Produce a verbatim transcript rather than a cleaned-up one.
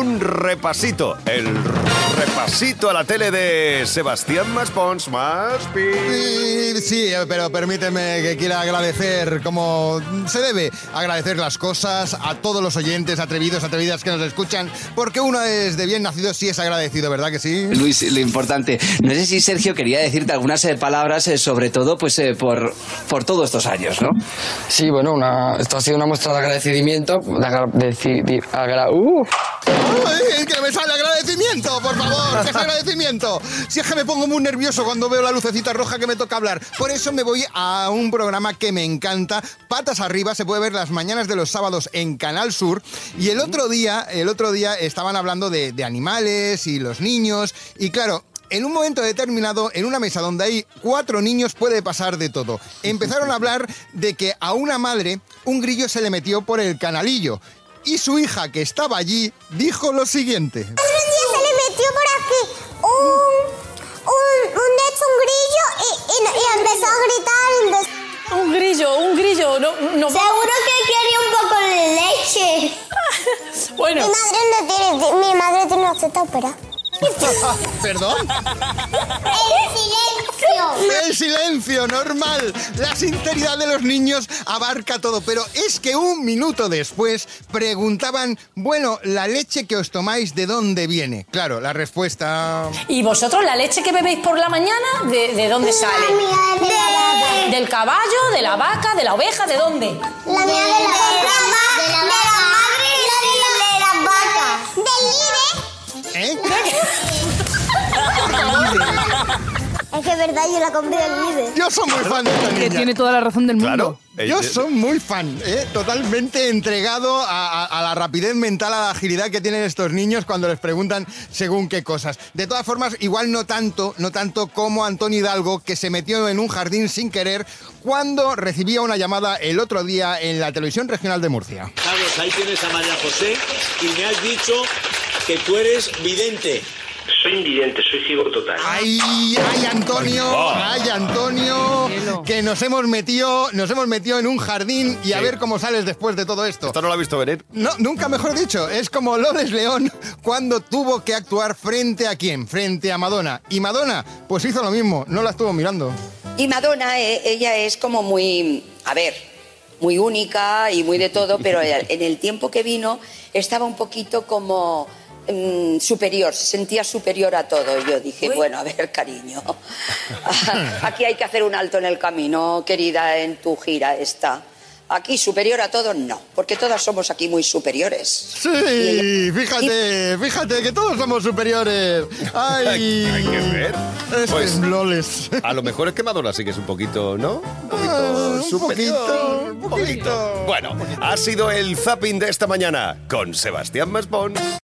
un repasito, el repasito a la tele de Sebastián Maspons. Maspi. Sí, sí, pero permíteme que quiera agradecer, como se debe, agradecer las cosas a todos los oyentes atrevidos, atrevidas que nos escuchan, porque uno es de bien nacido, sí es agradecido, ¿verdad que sí? Luis, lo importante, no sé si Sergio quería decirte algunas eh, palabras, eh, sobre todo pues eh, por, por todos estos años, ¿no? Sí, bueno, una, esto ha sido una muestra de agradecimiento. De agra, de, de, agra, uh. ¡Ay, que me sale agradecimiento, por favor! ¿Qué es agradecimiento? Si es que me pongo muy nervioso cuando veo la lucecita roja que me toca hablar. Por eso me voy a un programa que me encanta, Patas Arriba, se puede ver las mañanas de los sábados en Canal Sur. Y el otro día, el otro día estaban hablando de, de animales y los niños. Y claro, en un momento determinado, en una mesa donde hay cuatro niños, puede pasar de todo. Empezaron a hablar de que a una madre un grillo se le metió por el canalillo. Y su hija, que estaba allí, dijo lo siguiente. El otro día se le metió por aquí un, un, un, de hecho, un grillo y, y, y empezó a gritar. Empezó... Un grillo, un grillo. No, no... Seguro que quería un poco de leche. Bueno. Mi madre no tiene, mi madre tiene una teta operada. ¿Perdón? ¡El silencio! El silencio, normal. La sinceridad de los niños abarca todo. Pero es que un minuto después preguntaban, bueno, la leche que os tomáis, ¿de dónde viene? Claro, la respuesta... ¿Y vosotros la leche que bebéis por la mañana, de, de dónde sale? La mía es de la vaca. ¿Del caballo, de la vaca, de la oveja, de dónde? La mía de la vaca. De la madre de las vacas. Del líder. ¿Eh? Es que es verdad, yo la compré del líder. Yo soy muy fan de esta Que niña. tiene toda la razón del mundo. Claro. Yo soy muy fan, ¿eh? Totalmente entregado a, a, a la rapidez mental, a la agilidad que tienen estos niños cuando les preguntan según qué cosas. De todas formas, igual no tanto, no tanto como Antonio Hidalgo, que se metió en un jardín sin querer cuando recibía una llamada el otro día en la televisión regional de Murcia. Carlos, ahí tienes a María José y me has dicho que tú eres vidente. Soy invidente, soy ciego total. ¡Ay, ay, Antonio! ¡Ay, Antonio! Que nos hemos metido, nos hemos metido en un jardín y a Sí. ver cómo sales después de todo esto. Esto no lo ha visto venir. No, nunca mejor dicho. Es como Loles León cuando tuvo que actuar frente a quién, frente a Madonna. Y Madonna, pues hizo lo mismo, no la estuvo mirando. Y Madonna, eh, ella es como muy, a ver, muy única y muy de todo, pero en el tiempo que vino estaba un poquito como mm, superior, se sentía superior a todo. Y yo dije, Uy. bueno, a ver, cariño, aquí hay que hacer un alto en el camino, querida, en tu gira esta. Aquí superior a todo, no, porque todas somos aquí muy superiores. Sí, ella... fíjate, fíjate que todos somos superiores. Ay, hay que ver. Es Pues, que es Loles. A lo mejor es que Madonna sí que es un poquito, ¿no? Un poquito Ah, un superior. poquito, Un poquito. Bueno, ha sido el zapping de esta mañana con Sebastián Maspons.